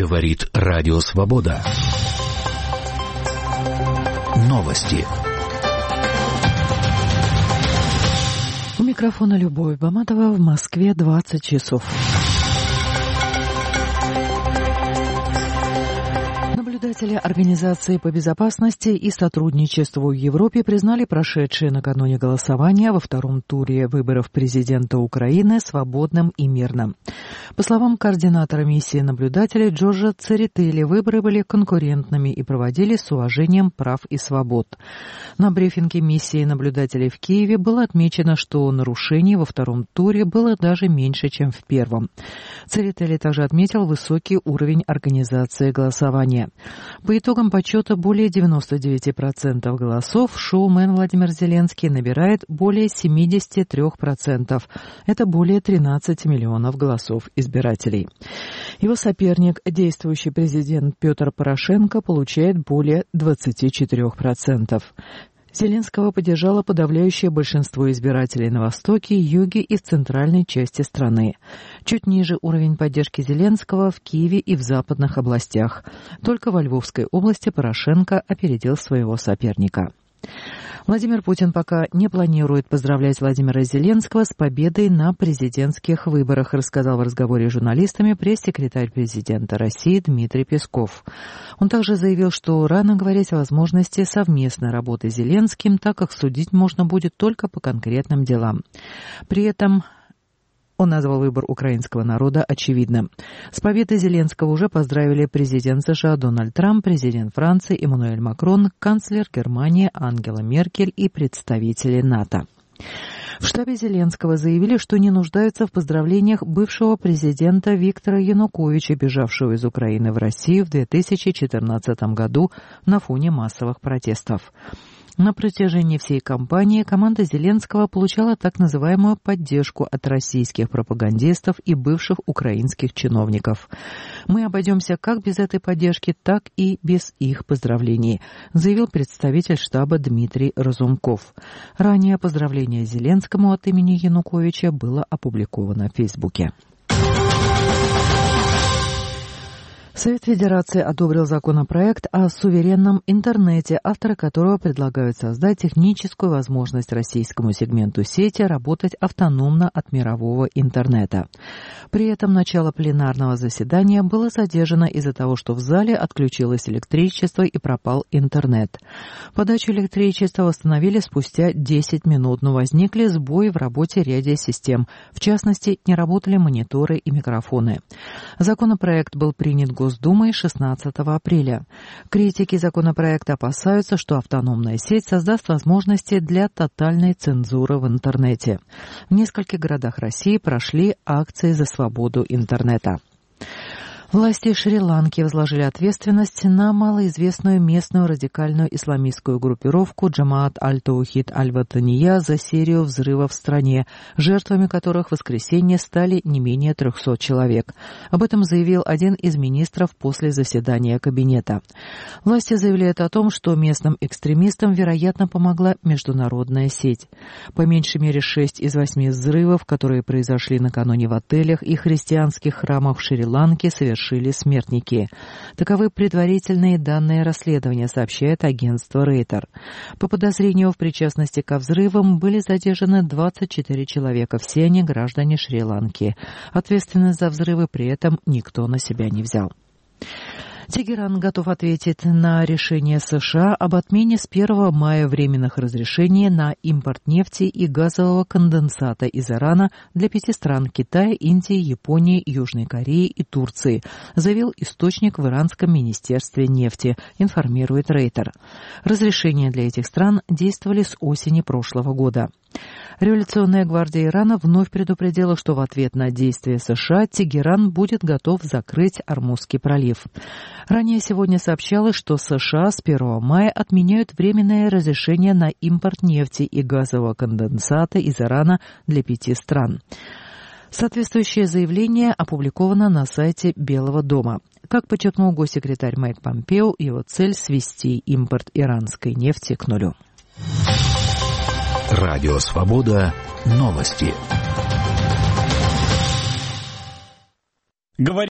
Говорит Радио Свобода. Новости. У микрофона Любовь Баматова. В Москве 20 часов. Наблюдатели Организации по безопасности и сотрудничеству в Европе признали прошедшее накануне голосование во втором туре выборов президента Украины свободным и мирным. По словам координатора миссии наблюдателей Джорджа Церетели, выборы были конкурентными и проводились с уважением прав и свобод. На брифинге миссии наблюдателей в Киеве было отмечено, что нарушений во втором туре было даже меньше, чем в первом. Церетели также отметил высокий уровень организации голосования. По итогам подсчета более 99% голосов шоумен Владимир Зеленский набирает более 73%. Это более 13 миллионов голосов избирателей. Его соперник, действующий президент Петр Порошенко, получает более 24%. Зеленского поддержало подавляющее большинство избирателей на востоке, юге и в центральной части страны. Чуть ниже уровень поддержки Зеленского в Киеве и в западных областях. Только во Львовской области Порошенко опередил своего соперника. Владимир Путин пока не планирует поздравлять Владимира Зеленского с победой на президентских выборах, рассказал в разговоре с журналистами пресс-секретарь президента России Дмитрий Песков. Он также заявил, что рано говорить о возможности совместной работы с Зеленским, так как судить можно будет только по конкретным делам. При этом он назвал выбор украинского народа очевидным. С победой Зеленского уже поздравили президент США Дональд Трамп, президент Франции Эммануэль Макрон, канцлер Германии Ангела Меркель и представители НАТО. В штабе Зеленского заявили, что не нуждаются в поздравлениях бывшего президента Виктора Януковича, бежавшего из Украины в Россию в 2014 году на фоне массовых протестов. На протяжении всей кампании команда Зеленского получала так называемую поддержку от российских пропагандистов и бывших украинских чиновников. «Мы обойдемся как без этой поддержки, так и без их поздравлений», заявил представитель штаба Дмитрий Разумков. Ранее поздравление Зеленскому от имени Януковича было опубликовано в Фейсбуке. Совет Федерации одобрил законопроект о суверенном интернете, авторы которого предлагают создать техническую возможность российскому сегменту сети работать автономно от мирового интернета. При этом начало пленарного заседания было задержано из-за того, что в зале отключилось электричество и пропал интернет. Подачу электричества восстановили спустя 10 минут, но возникли сбои в работе ряда систем. В частности, не работали мониторы и микрофоны. Законопроект был принят Госдумой 16 апреля. Критики законопроекта опасаются, что автономная сеть создаст возможности для тотальной цензуры в интернете. В нескольких городах России прошли акции за свободу интернета. Власти Шри-Ланки возложили ответственность на малоизвестную местную радикальную исламистскую группировку Джамаат аль-Таухид аль-Ватания за серию взрывов в стране, жертвами которых в воскресенье стали не менее 300 человек. Об этом заявил один из министров после заседания кабинета. Власти заявляют о том, что местным экстремистам, вероятно, помогла международная сеть. По меньшей мере 6 из 8 взрывов, которые произошли накануне в отелях и христианских храмах в Шри-Ланке, совершили смертники. Таковы предварительные данные расследования, сообщает агентство Рейтер. По подозрению в причастности ко взрывам были задержаны 24 человека, все они граждане Шри-Ланки. Ответственность за взрывы при этом никто на себя не взял. Тегеран готов ответить на решение США об отмене с 1 мая временных разрешений на импорт нефти и газового конденсата из Ирана для 5 стран – Китая, Индии, Японии, Южной Кореи и Турции, заявил источник в Иранском министерстве нефти, информирует Рейтер. Разрешения для этих стран действовали с осени прошлого года. Революционная гвардия Ирана вновь предупредила, что в ответ на действия США Тегеран будет готов закрыть Ормузский пролив. Ранее сегодня сообщалось, что США с 1 мая отменяют временное разрешение на импорт нефти и газового конденсата из Ирана для 5 стран. Соответствующее заявление опубликовано на сайте Белого дома. Как подчеркнул госсекретарь Майк Помпео, его цель – свести импорт иранской нефти к нулю. Радио Свобода. Новости.